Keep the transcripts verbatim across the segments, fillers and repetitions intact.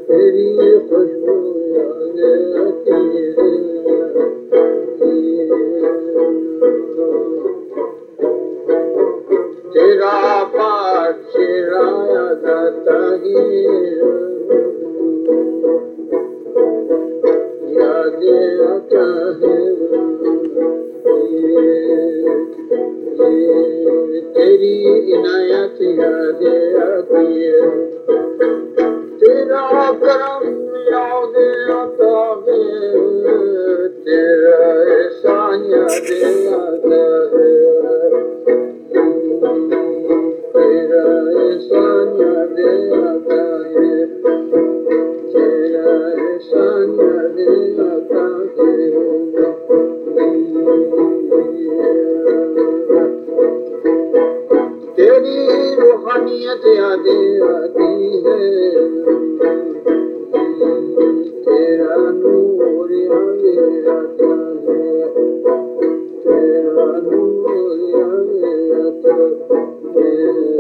तेरी खुशबू याद आती है, तेरा पाठ चिराया जाता है, याद आता है, तेरी इनायत याद आती है, तेरा करम याद आता है, तेरा एहसान याद आता है, तेरा एहसान याद आता है, तेरा एहसान याद आता है, तेरी रूहानियत याद आती है, तेरा नूर याद आता है, तेरा नूर याद आता है,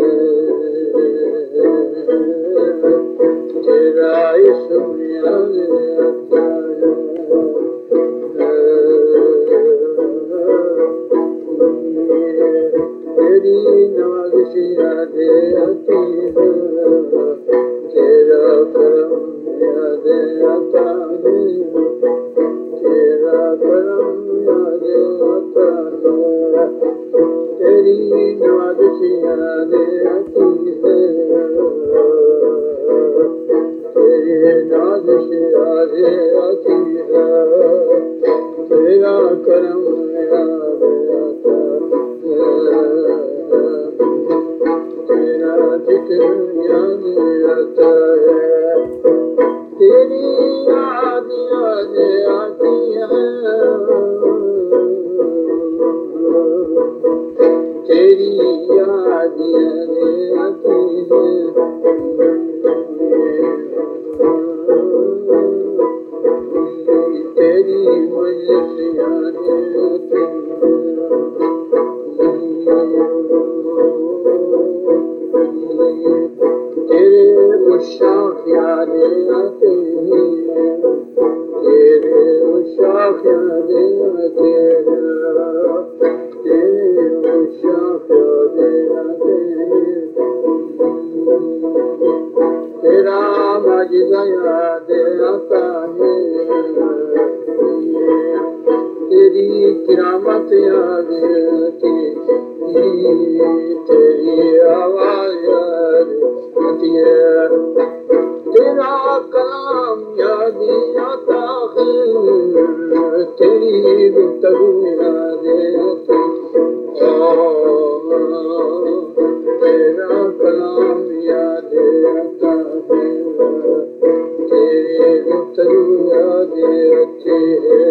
तेरा इस्म याद आता है, तेरी नवाज़िश याद आती है, तेरा करम याद आता है, तेरा करम याद आता है, तेरी नवाज़िश याद आती है, तेरी नवाज़िश याद आती है, तेरा करम याद आता है, तेरा जिक्र याद आता है, तेरी याद याद आती है, तेरी याद याद आती है, तेरी मजलिस याद आती है, तेरे उशाख याद आते हैं, तेरे उशाख याद आते हैं, तेरे उशाख याद आते हैं, तेरा माजिज़ा याद आता है, तेरी किरामत याद आती है, तेरी आवाज़ याद आती है, तेरा कलाम याद आता है, तेरी गुफ्तगू याद आती है, तेरा कलाम याद आता है, तेरी गुफ्तगू याद आती है,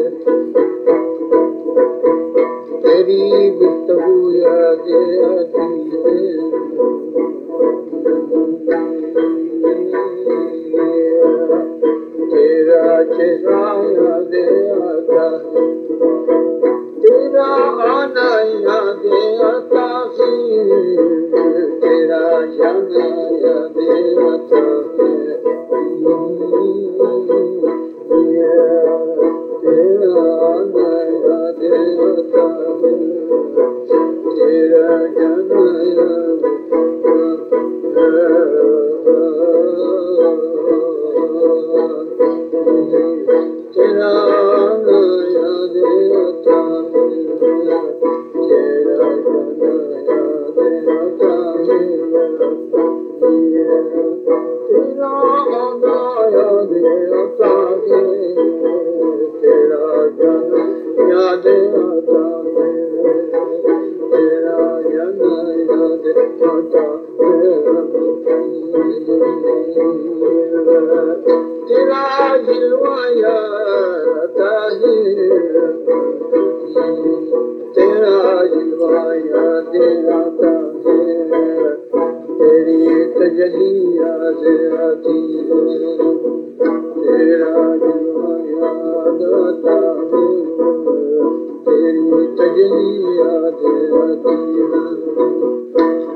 तेरी गुफ्तगू याद आती है, तेरा चेहरा याद आता है, तेरा आना याद आता है, तेरा जाना याद आता है, तेरा आना याद आता है, तेरा जाना याद आता है, तेरा आना याद आता है, तेरा जाना याद आता है, तेरा आना याद आता है, तेरा जाना याद आता है, तेरा जाना याद आता है, तेरा जिलवा याद आता है, तेरा जिलवा याद आता है, तेरी तजल्ली याद आती है, तेरा जिलवा याद आता है, तेरी तजल्ली याद आती है,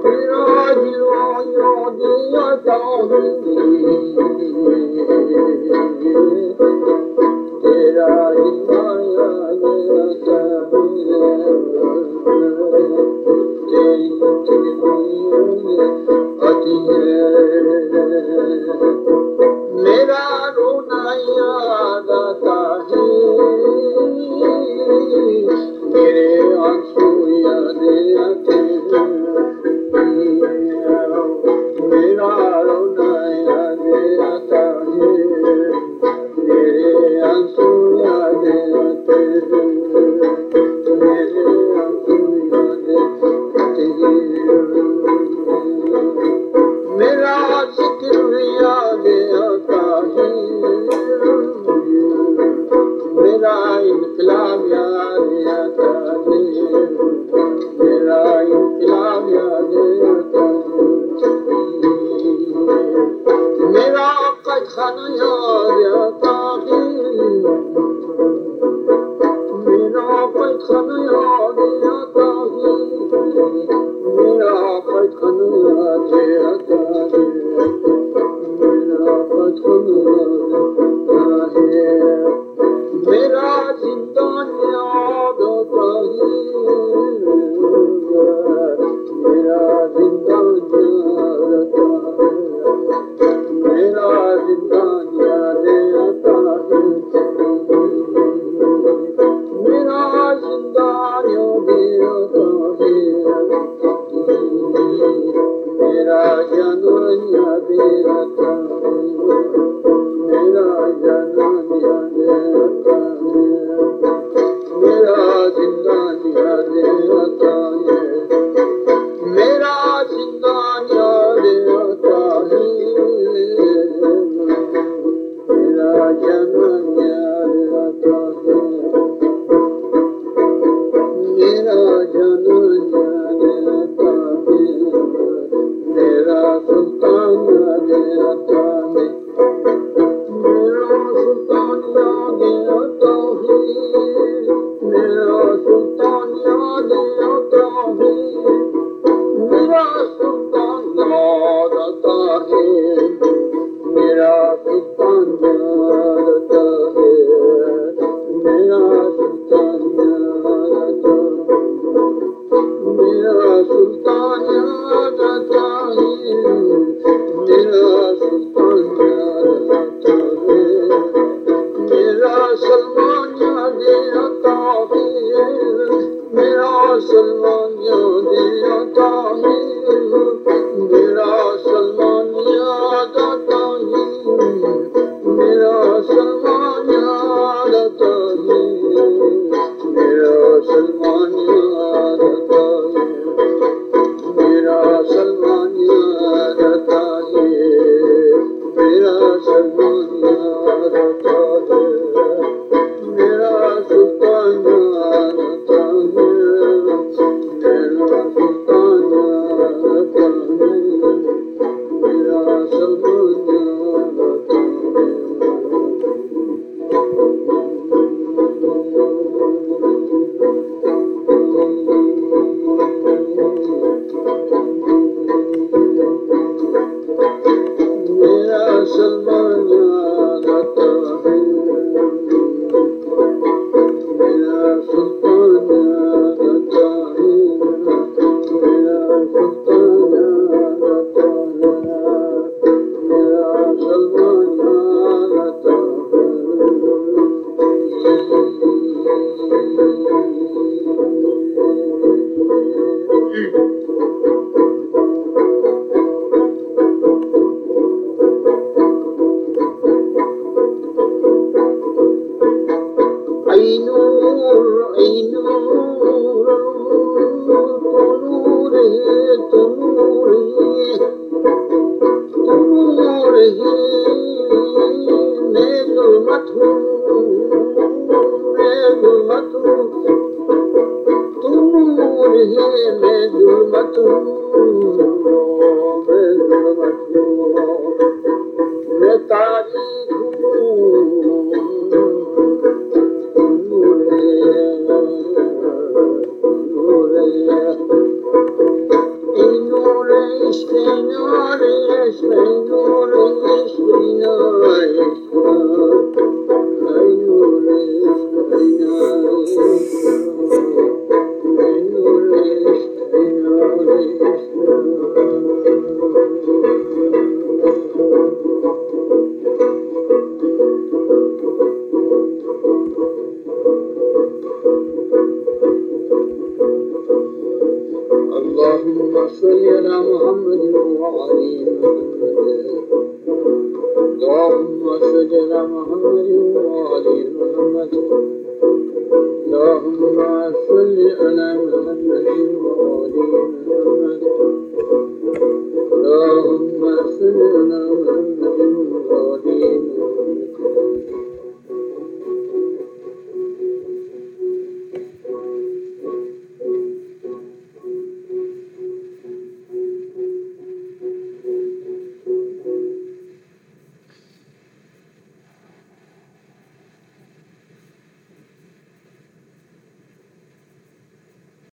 Inu اللهم صل على محمد وعلى محمد اللهم صل على محمد وعلى محمد اللهم صل على محمد وعلى محمد اللهم صل على محمد وعلى